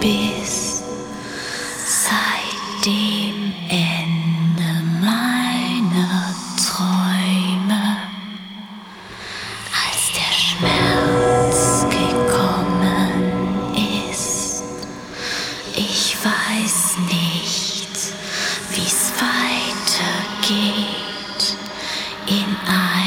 bis seit dem Ende meiner Träume, als der Schmerz gekommen ist. Ich weiß nicht, wie's weitergeht in